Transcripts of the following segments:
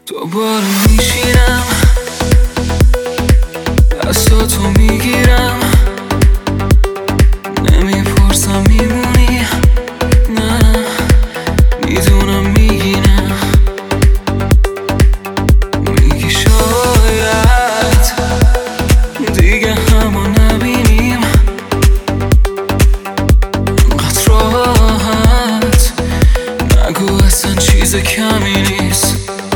دوباره میشینم دستاتو میگیرم نمیپرسم میمونی نه میدونم میگی نه میگی شاید دیگه همو نبینیم انقدر راحت نگو اصلا چیز کمی نیست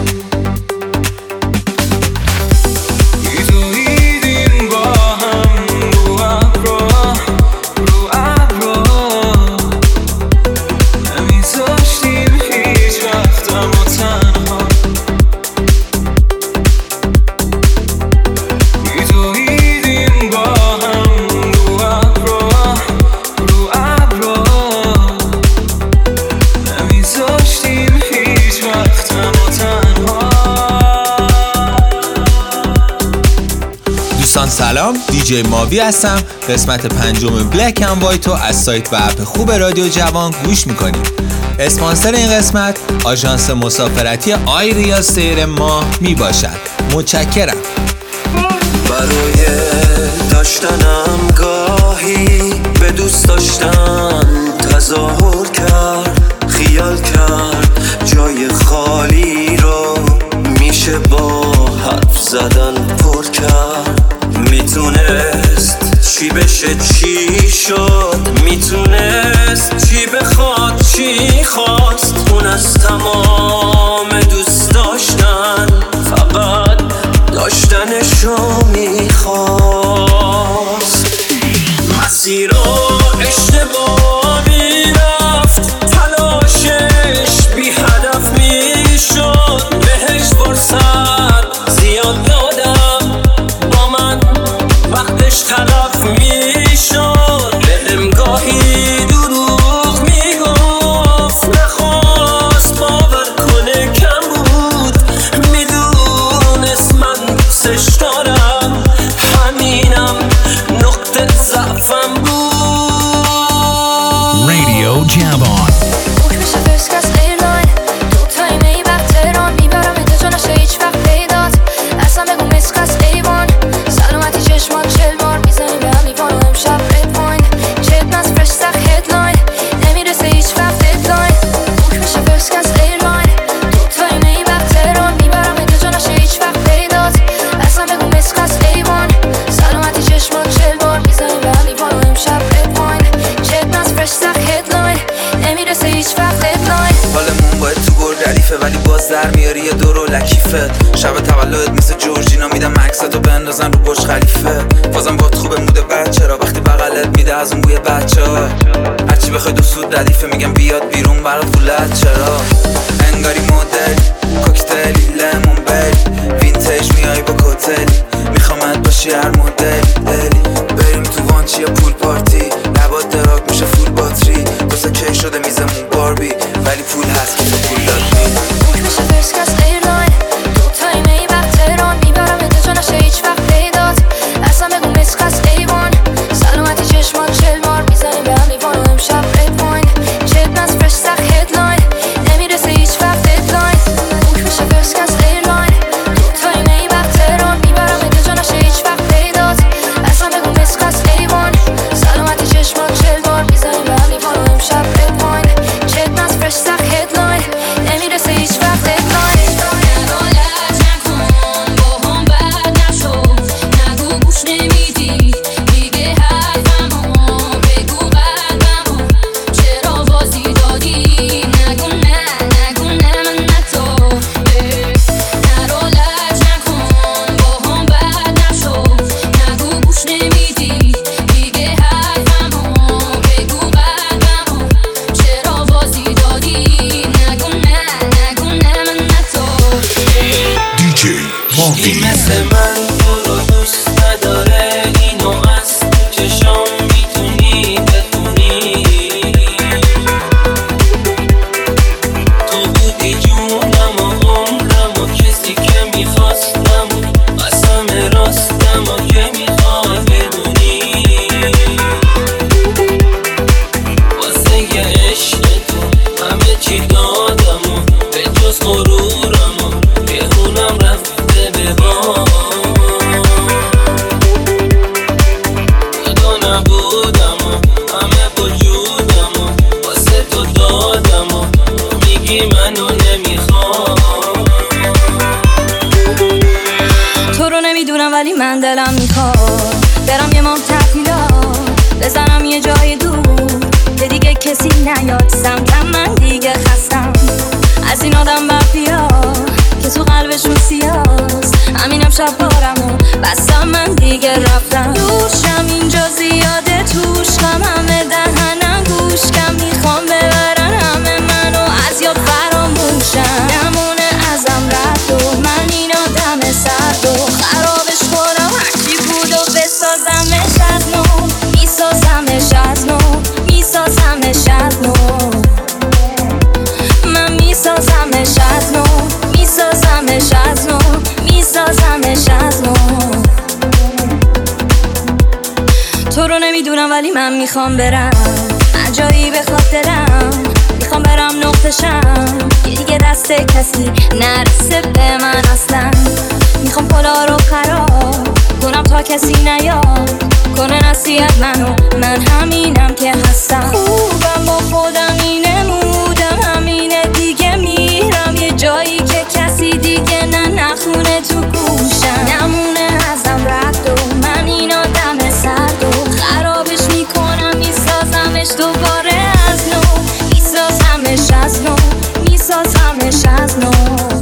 سلام، دیجی ماوی هستم. قسمت 5 بلک اند وایت رو از سایت و اپ خوب رادیو جوان گوش میکنیم. اسپانسر این قسمت آژانس مسافرتی آیریا سیر ما میباشد. متشکرم. برای داشتنم گاهی به دوست داشتن تظاهر کرد، خیال کرد جای خالی رو میشه با حرف زدن پر کرد. میتونست چی بشه چی شد، میتونست چی بخواد چی خواست. اون از تمام دوست داشتن فقط داشتنشو میخواست. مسیر رو اشتباه میرفت، تلاشش بی هدف میشد. بهش فرصت زیاد دادم، با من وقتش تلف میشد. بهم گاهی دروغ میگفت، نخواست باور کنه کم بود. میدونست من دوستش دارم، همینم نقطه ضعفم بود. رادیو جوان ولی باز در میاری یه دورو لکیفه. شب تولدت مثل جورجینا میدم عکساتو بندازن رو برج خلیفه. بازم باد خوبه موده بچه را وقتی بغلت میده از اون بوی بچه ها. هرچی بخوای دو سود ردیفه، میگم بیاد بیرون برات فولت. چرا انگاری مدل کوکتلی لیمون بری وینتیج میای با کتلی، میخوامت باشی هر مدلی. بریم تو وانچی یا پول پارتی، نباد دراگ میشه فول باتری. دوستا کی شده میزمون باربی، ولی پول هست که پول داد ولی من دلم میخواد برم یه ماه تعطیلات بزنم یه جای دور که دیگه کسی نیاد سمتم، من دیگه خستم از این آدم بدبیا که تو قلبشون سیاست. همینم شب بارمو بستم، من دیگه رفتم. دوشم اینجا زیاده توش غم، همه دهنم گوش کم میخوام ببرن همه منو از یاد فراموشم. نمونه ازم رد و من این آدم سرد و خرابش کنم هرچی بود و بسازمش از نو، میسازمش از نو، میسازمش از نو، من میسازمش از نو، میسازمش از نو، میسازمش از نو. تو رو نمیدونم ولی من میخوام برم هر جایی بخواد دلم، میخوام برم نقطشم که دیگه دست کسی نرسه به من اصلا. میخوام پلا رو خراب کنم تا کسی نیاد کنه نصیحت منو، من همینم که هستم. خوبم با خودم اینه مودم همینه دیگه، میرم یه جایی که کسی دیگه نخونه تو گوشم. نمونه ازم رد و من این آدم سرد و خرابش میکنم، میسازمش دوباره از نو، میسازمش از نو، میسازمش از نو،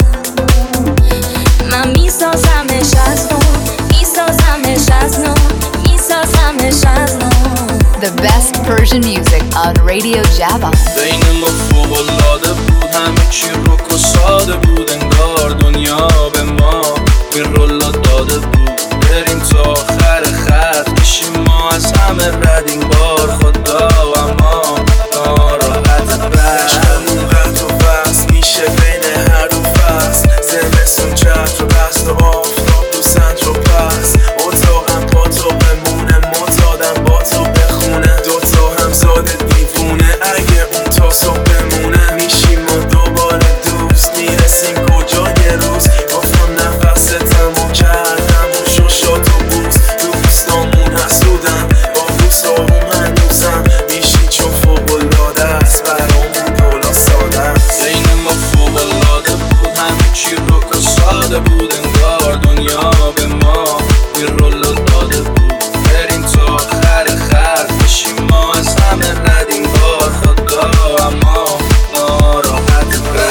من میسازمش از نو، میسازمش از نو، میسازمش از نو. The best Persian music on Radio Javan. بین ما فوق‌العاده بود، همه چی رک و ساده بود، انگار دنیا به ما بی‌رولا داده بود. بریم تا آخر خط بشیم ما از همه رد این بار خدا، اما ناراحت عشقمون قد و بس میشه بین هر دو فصل، زمستون چتر و بست و آفتاب تو سنج و پس. اتاقم با تو بمونه، معتادم با تو بخونه، دوتا همزاد دیوونه اگه اون تا صبح بمونه. میشیم ما دوباره دوست، میرسیم کجا یه روز. گفتم نفستم و کردم و ششات و بوز، دوستامون حسودن با دوستامون هنوزم میشی چون فوق‌العاده است برامون کلا ساده است. بین ما فوق‌العاده بود، همه چی رک و ساده بود، انگار دنیا به ما بی‌رولا داده بود. بریم تا آخر خط بشیم ما از همه رد این بار خدا، اما ناراحت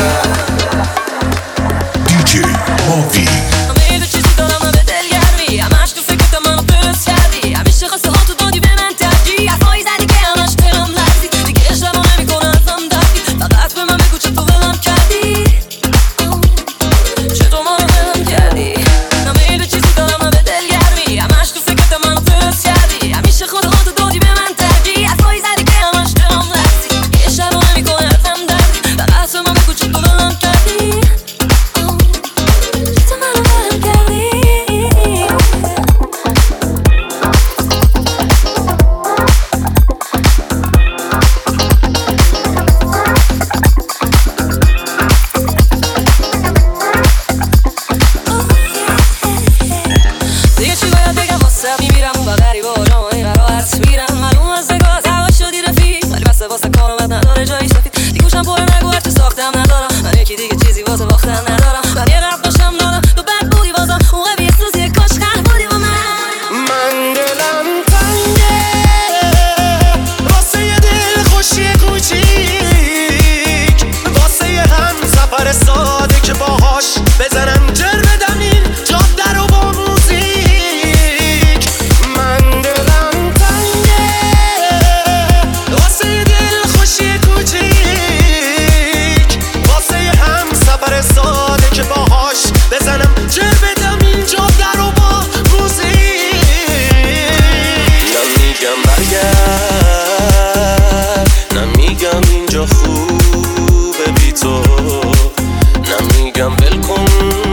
DJ Movi. همه دو چیزی دارم به دلگرمی، همش تو فکرت منو درست کردی، همیشه خواسته ها تو دادی به من ترجیح، حرفایی زدی که همش دلم لرزید، دیگه اشتباه نمیکنه ازم دردی، فقط به من بگو چطور ولم کردی، چطور منو ولم کردی. همه دو چیزی دارم به دلگرمی، همش تو فکرت منو درست کردی، همیشه خود ها تو دادی به من ترجیح، حرفایی زدی که همش دلم لرزید، دیگه اشتباه نمیکنه ازم دردی، فقط به من بگو چطور ولم کردی. دیگه چی باید بگم واسه میمیرم و غریب و جامعه قرار تصویرم معلوم از نگاه دعوا شدی رفیق، ولی بسته واسه کارمت نداره جایی سفید، دیگه گوشم پر نگو هرچی ساختم ندارم، من یکی دیگه چیزی واسه باختن ندارم، من یه رفت باشم دارم تو بد بودی بازم اون قوی سوزی کاش خر بودی با من دلم تنگه واسه یه دل خوشی کوچیک، واسه یه هم سفر ساده که باهاش بزنم جر بدم این جاب در و با موزیک. من دلم تنگه واسه یه دل خوشی کوچیک، واسه یه هم سفر ساده که باهاش بزنم جر بدم این جاب در و با موزیک. نمیگم برگرد، نمیگم اینجا خوبه بی تو، نمیگم بلکن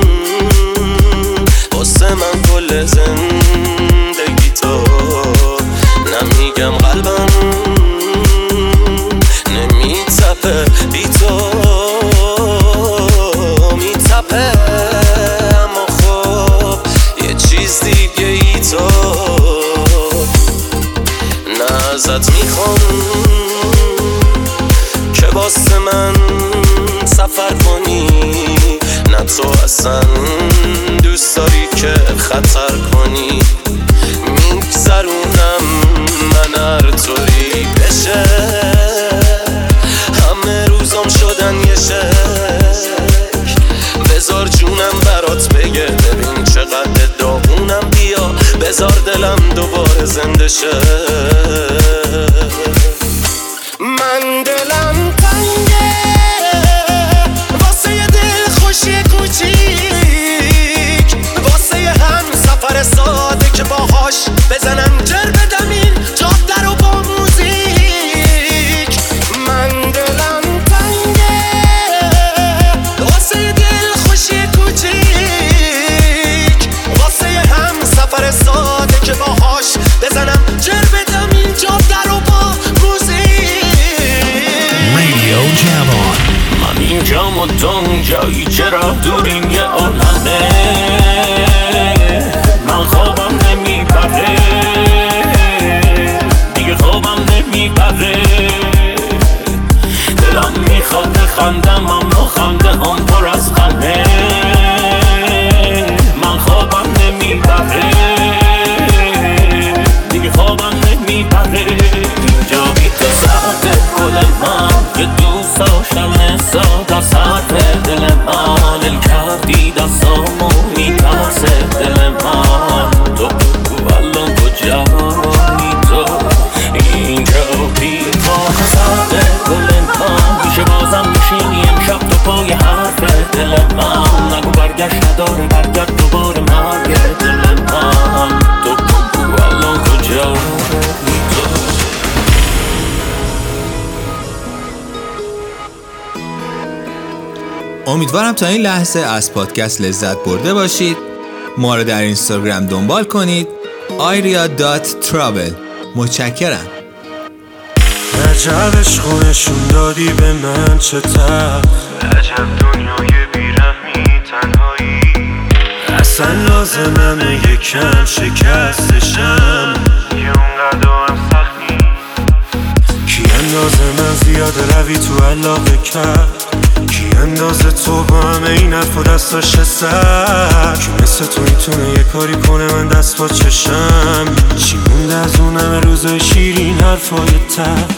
واسه من کل زندگی تو، نمیگم قلبم نمیتپه بی تو، میتپه اما خب یه چیز دیگه ای تو. نه ازت میخوام که واسه من سفر کنی، نه تو اصلا دوست داری که خطر کنی. بشه. بذار جونم برات بگه ببین چقدر داغونم، بیا بذار دلم دوباره زنده شه. من دلم تنگه واسه یه دل خوشی کوچیک، واسه یه هم سفر ساده که باهاش بزنم جر بدم این جاده رو با موزیک. من دلم تنگه واسه یه دل خوشی کوچیک، واسه یه هم سفر ساده که باهاش بزنم جر بدم این جاده رو با موزیک. Radio Javon. من اینجام و تو اونجایی، چرا دوریم یه عالمه. من خوابم نمیبره دیگه، خوابم نمیبره. دلم میخواد خندم اما خنده هم پر از غمه. من خوابم نمیبره دیگه، خوابم نمیبره. اینجا بی تو ساعت گل من یه دوست داشتم نساد از حرف دل من. دل کردی دستامو میترسه دل من. تو بگو الان کجایی تو، اینجا بی تو ساعت گل من. میشه بازم میشینی امشب تو پای حرف دل من. نگو برگشت نداره، برگرد دوباره مرگ دل من. تو بگو الان کجایی تو. امیدوارم تا این لحظه از پادکست لذت برده باشید. ما رو در اینستاگرام دنبال کنید airia.travel. متشکرم. عجب عشق نشون دادی به من چه تلخ، عجب دنیای بیرحمی تنهایی. اصلا لازممه یکم شکستشم، یه اونقدر هم سخت نیست. کی اندازه من زیاده روی تو علاقه کرد، کی اندازه تو با همه این حرف و دستاش سر. کی مثل تو میتونه یه کاری کنه من دست با چشم. چی مونده از اون همه روزای شیرین حرفای تر.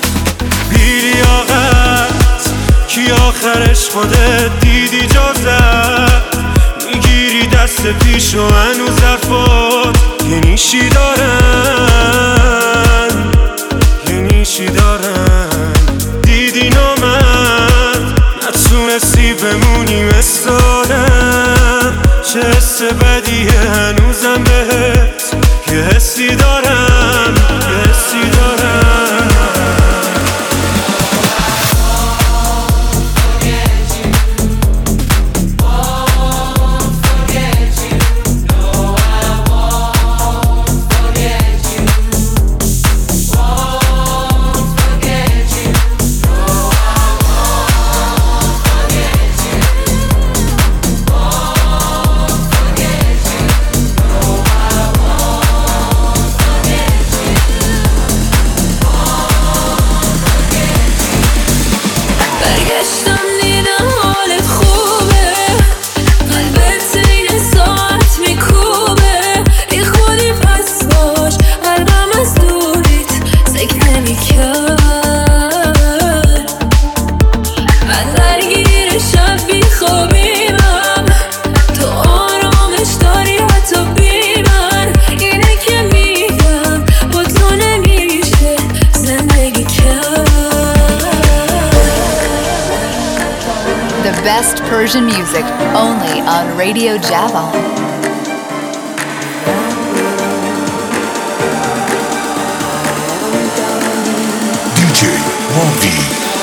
بی‌لیاقت کی آخرش خودت دیدی جازت، میگیری دست پیش و هنوز حرفات یه نیشی دارن، یه نیشی دارن. دیدی نامد نتونستی بمونی مثالم، چه حس بدیه هنوزم بهت یه حسی دارم، یه حسی دارم. Best Persian music only on Radio Javon. DJ Mavi.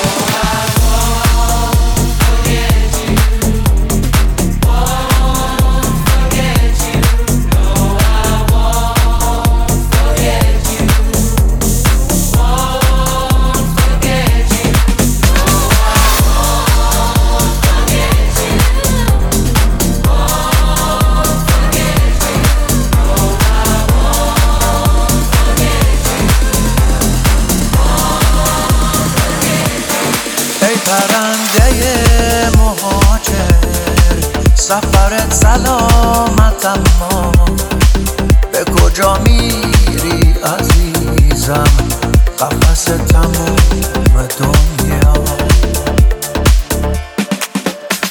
سفرت سلامت، اما به کجا میری عزیزم؟ قفس تموم دنیا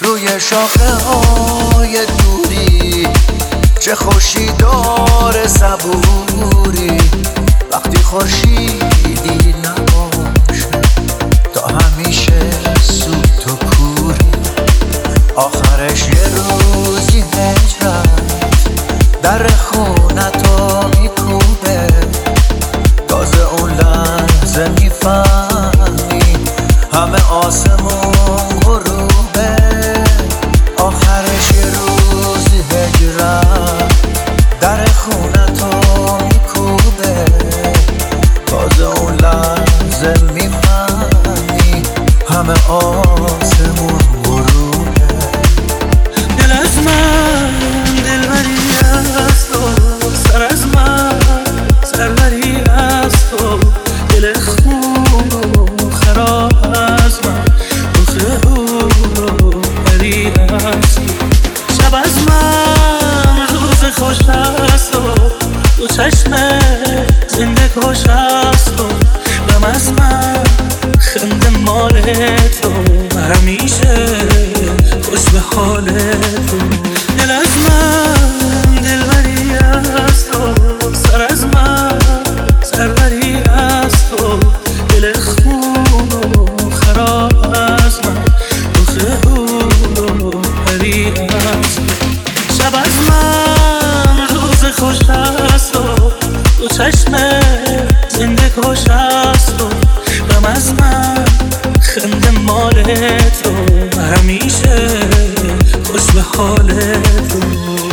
روی شاخه های دوری چه خوشی داره صبوری وقتی خورشیدی نباشه تا همیشه سوت و کوری آخرش یه روزی هجرت در خونتو میکوبه تازه اون لحظه میفهمی همه آسمون غروبه آخرش یه روزی هجرت در خونتو میکوبه تازه اون لحظه میفهمی همه آسمون غروبه دل از من دلبری از تو سر از من سربری از تو دل خون و خراب از من روخ او بری از تو شب از من روز خوش از تو تو چشم زنده کش از تو غم از من خنده مال تو همیشه خوش به حال تو دل از من دلبری از تو سر از من سربری از تو دل خون و خراب از من روخ او بری از تو شب از من روز خوش از تو تو چشم زنده کش از تو غم از من خنده مال تو همیشه خوش به حال تو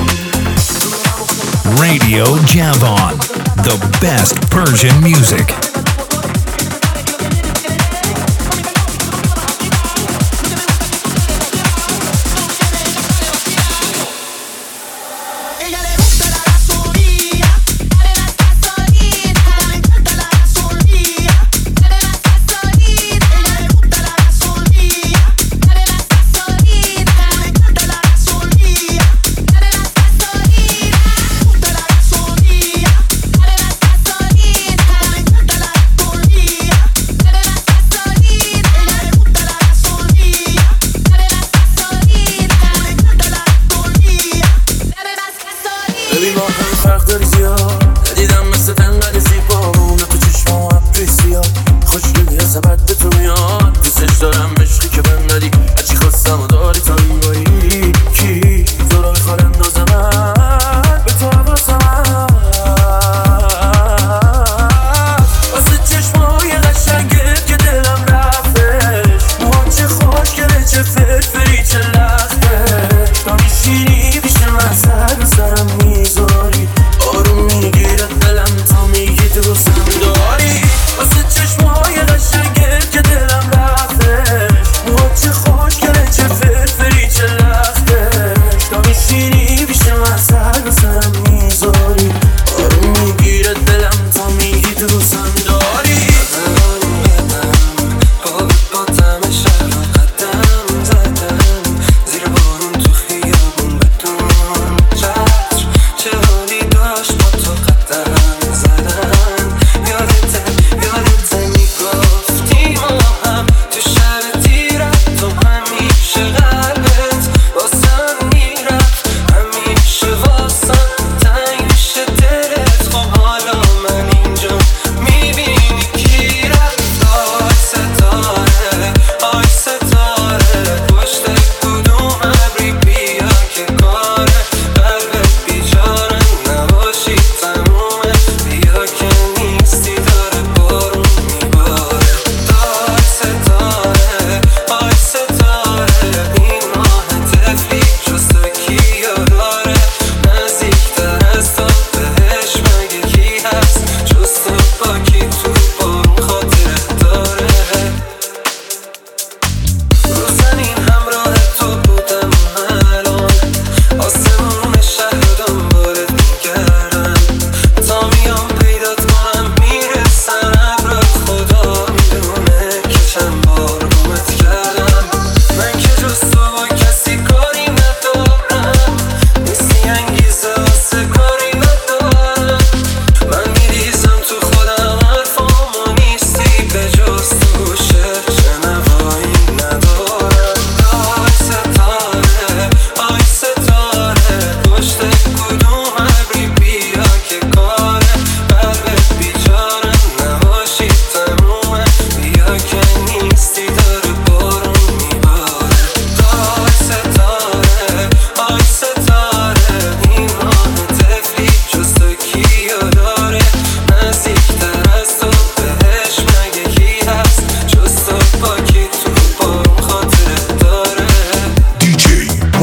Radio Javon, the best Persian music.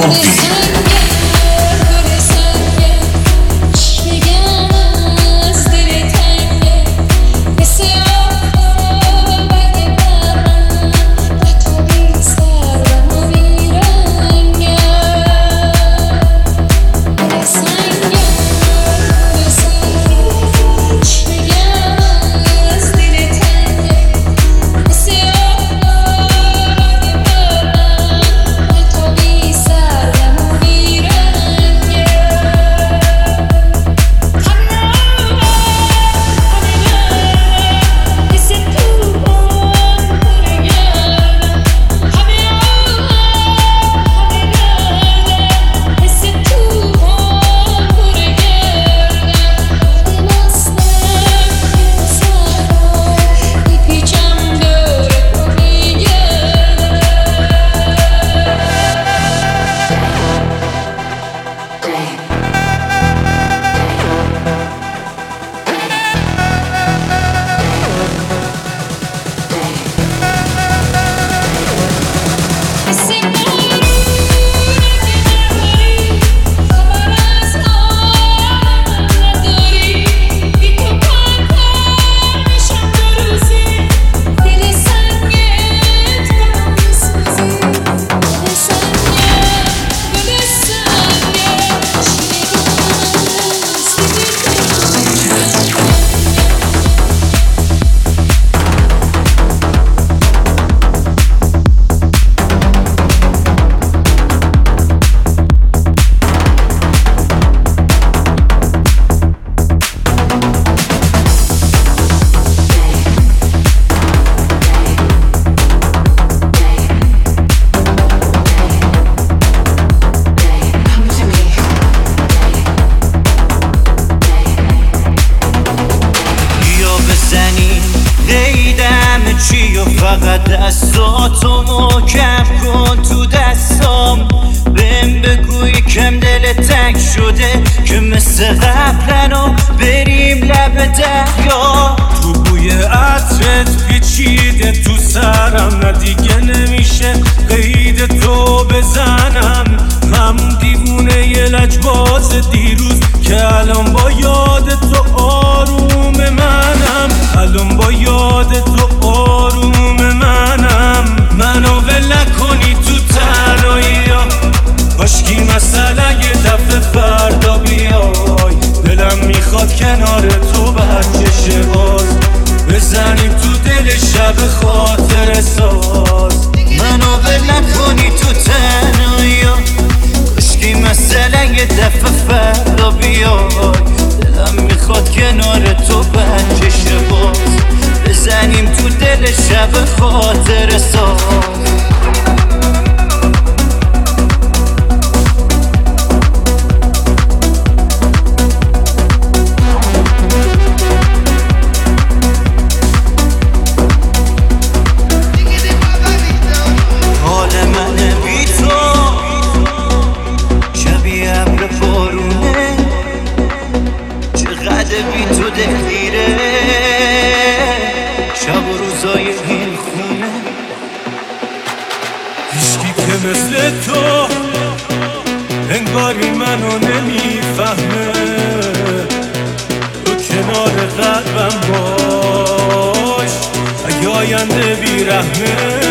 مافی. فقط دستاتو محکم کن تو دستام، بهم بگوی کم دلت تنگ شده که مثل قبلنو بریم لب دریا. تو بوی عطرت پیچیده تو سرم، نه دیگه نمیشه قید تو بزنم. همون دیوونه یه لجباز دیروز که الان با یاد تو آروم منم، الان با یاد تو آروم منم. منو ول نکنی تو تنهایی‌ها، کاشکی مثلا یه دفعه فردا بیای. دلم میخواد کنار تو برکشه باز، بزنیم تو دل شب خاطر ساز. منو ول نکنی تو تنهایی‌ها، کاشکی مثلا یه دفعه فردا بیای. دلم میخواد کنار تو برکشه باز، بزنیم تو دل شب خاطر ساز. مثل تو انگاری منو نمیفهمه، تو کنار قلبم باش اگه آینده بیرحمه.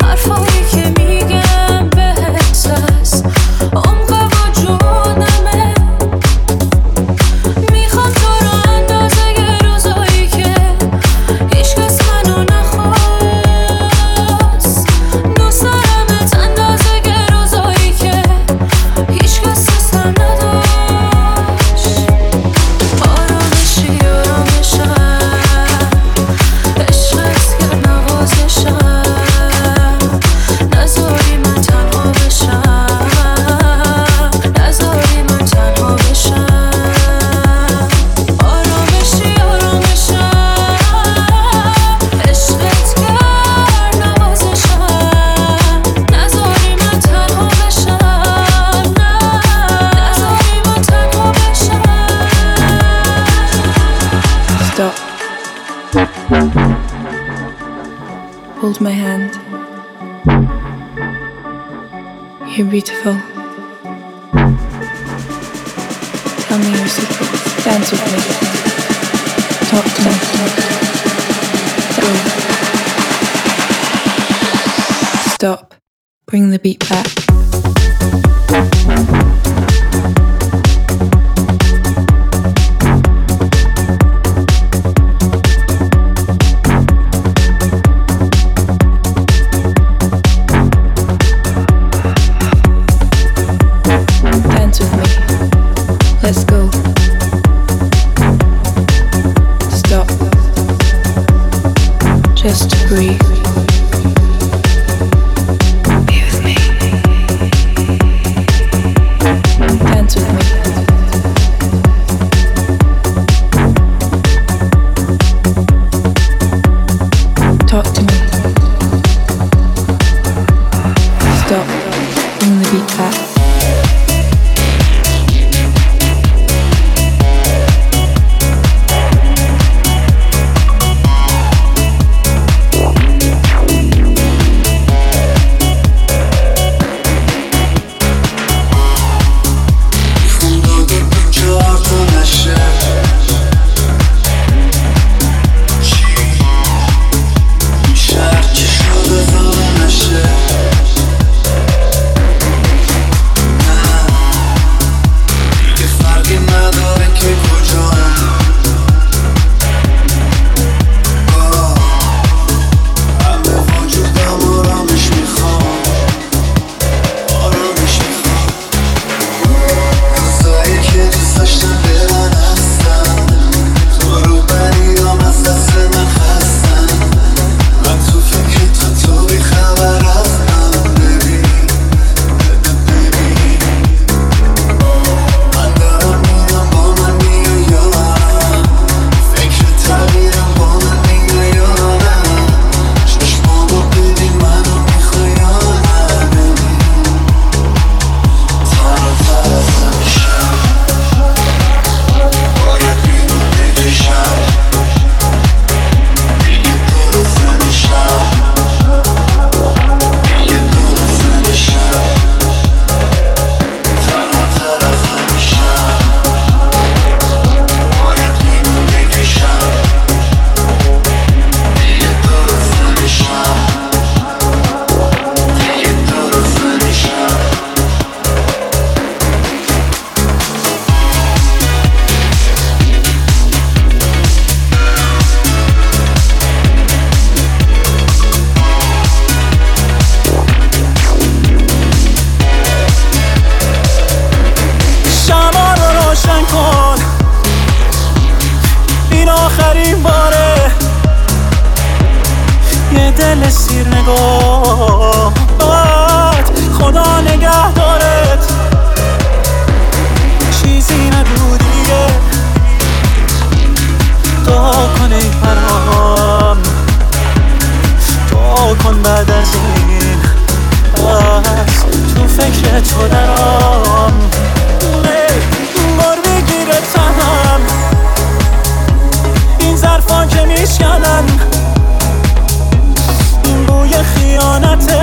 عمق وجودمه Stop. Hold my hand. You're beautiful. Tell me your secrets. Dance with me. Talk to me. Go. Stop. Bring the beat back. Dance with me. Let's go. Stop. Just breathe. دل سیر نگاهات خدا نگه دارت چیزی نگو دیگه دعا کن ای برام دعا کن بعد از این بس تو فکر تو درام بار بگیره تنم این ظرفا که میشکنن بوی خیانته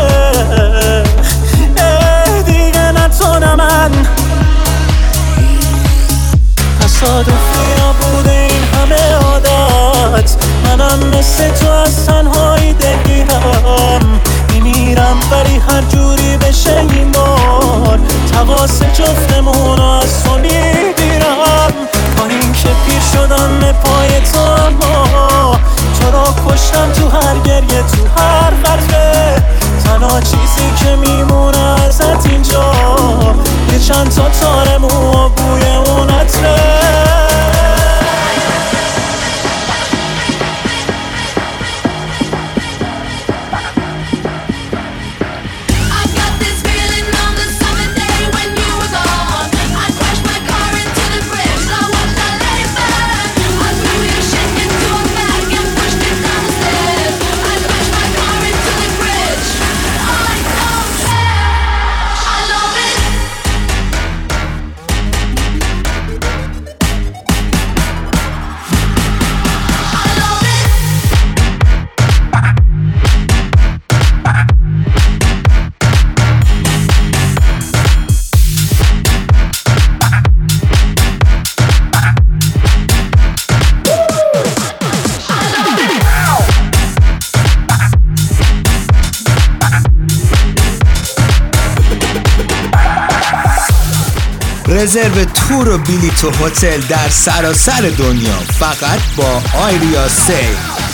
دیگه نتونه من تصادفی نبوده این همه عادت منم مثل تو از تنهایی دلگیرم میمیرم ولی هر جوری بشه این بار تقاس جفتمون از تو میگیرم با این که پیر شدم به پای تو اما تو را کشتم تو هر گریه تو هر قطره تنها چیزی که میمونه ازت اینجا یه چند تا تار مو و بوی اون عطره رزرو تور و بلیط و هتل در سراسر دنیا فقط با آیریا سی.